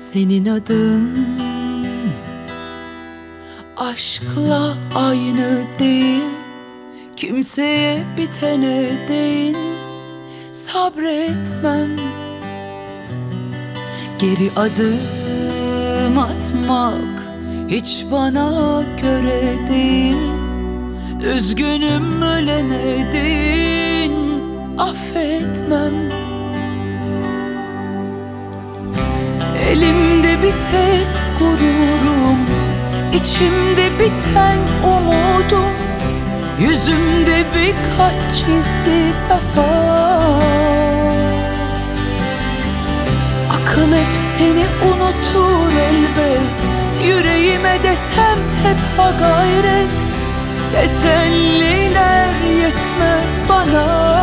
Senin adın aşkla aynı değil, kimseye bitene değil. Sabretmem, geri adım atmak hiç bana göre değil. Üzgünüm ölene değil, affetmem. Elimde bir tek gururum, içimde biten umudum, yüzümde birkaç çizgi daha. Akıl hep seni unutur elbet, yüreğime desem hep ha gayret. Teselliler yetmez bana.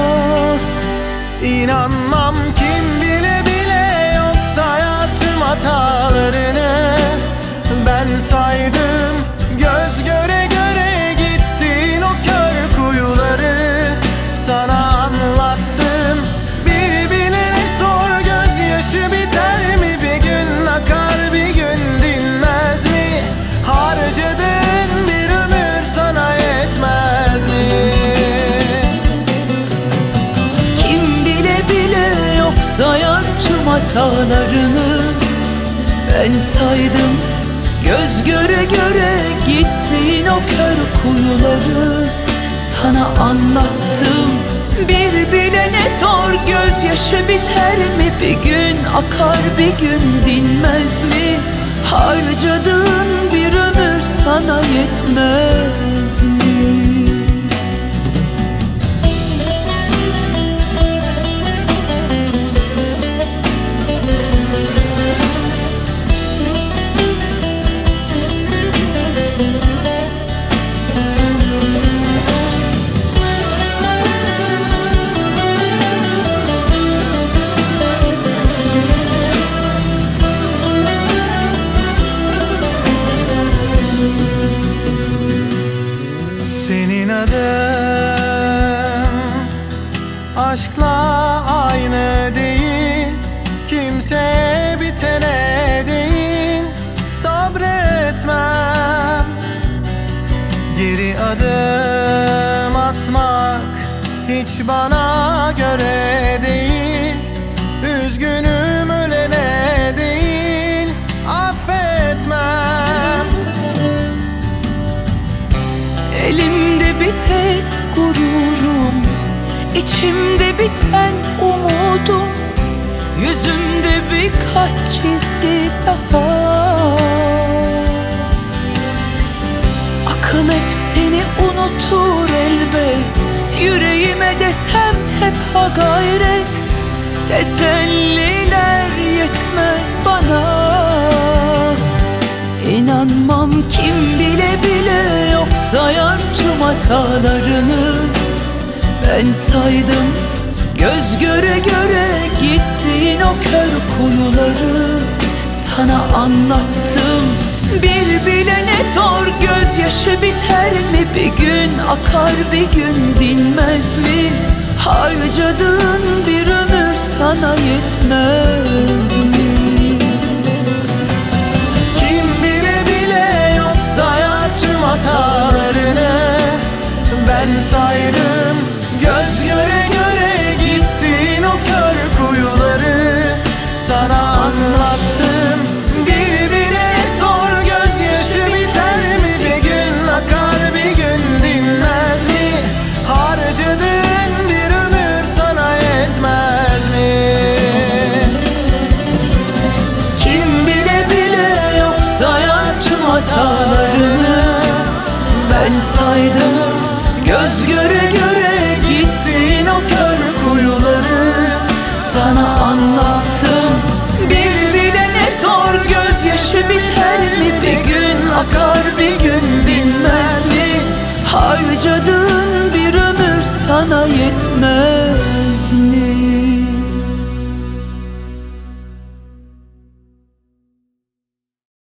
İnanmam kim bile bile yok sayar tüm hatalarını. Ben saydım göz göre göre gittin o kör kuyuları. Sana anlattım bir bilene sor, gözyaşı biter mi bir gün, akar bir gün dinmez mi? Harcadığın bir ömür sana yetmez mi? Kim bile bile yok sayar tüm hatalarını. Ben saydım göz göre göre gittiğin o kör kuyuları. Sana anlattım bir bilene sor, gözyaşı biter mi bir gün, akar bir gün dinmez mi? Harcadığın bir ömür sana yetmez mi? Senin adın aşkla aynı değil, kimseye bitene değil. Sabretmem, geri adım atmak hiç bana göre değil. Üzgünüm ölene değil, affetmem. Elimde bir tek gururum, içimde biten umudum, yüzümde birkaç çizgi daha. Akıl hep seni unutur elbet, yüreğime desem hep ha gayret. Teselliler yetmez bana. İnanmam kim bile bile yok sayar tüm hatalarını. Ben saydım göz göre göre gittiğin o kör kuyuları. Sana anlattım bir bilene sor, gözyaşı biter mi bir gün, akar bir gün dinmez mi? Harcadığın bir ömür sana yetmez mi? Hatalarını ben saydım göz göre göre gittin o kör kuyuları. Sana anlattım bir bilene sor, gözyaşı biter mi bir gün, akar bir gün dinmez mi? Harcadığın bir ömür sana yetmez mi? Kim bile bile yok sayar tüm hatalarını. Ben saydım göz göre